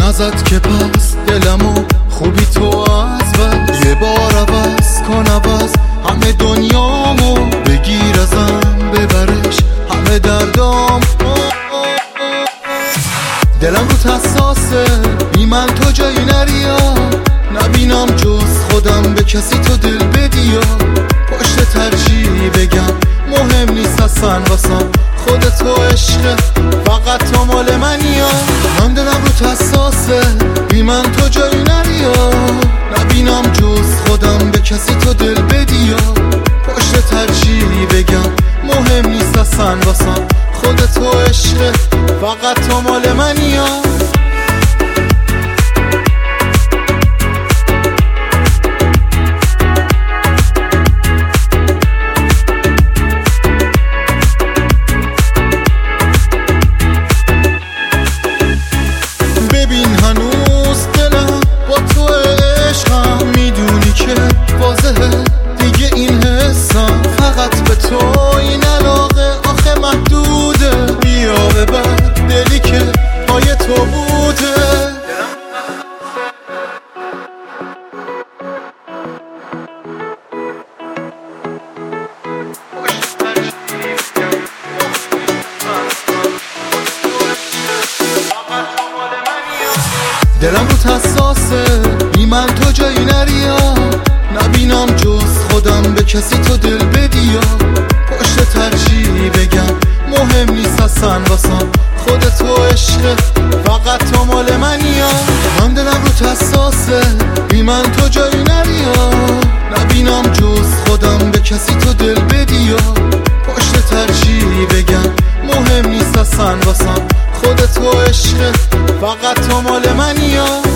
ازت که پس دلمو خوبی تو از بس یه بار عوض کن عوض همه دنیامو بگیر ازم ببرش همه دردام دلم رو حساسه بی من تو جایی نریا نبینم جز خودم به کسی تو دل بدیا پشت ترجیح بگم مهم نیست اصلا واسم خودتو عشقه فقط تو مال منیا من دلم رو حساسه بی من تو جایی نریا نبینم جز خودم به کسی تو دل بدیا پشت ترجیح بگم مهم نیست اصلا واسم خودتو عشقه فقط تو مال منیا ببین هنوز دلم با تو عشقم میدونی که واضحه دیگه این حسم فقط به تو این علاقه آخه محدوده بیا ببر دلی که پای تو بوده دلم رو حساسه بی من تو جایی نریا نبینم جز خودم به کسی تو دل بدیا پشت ترجیح بگم مهم نیست اصلا واسم خودتو عشقه فقط تو مال منیا من دلم رو حساسه بی من تو جایی نریا نبینم جز خودم به کسی تو دل بدیا پشت ترجیح بگم مهم نیست اصلا واسم خودتو عشقه فقط تو مال منیا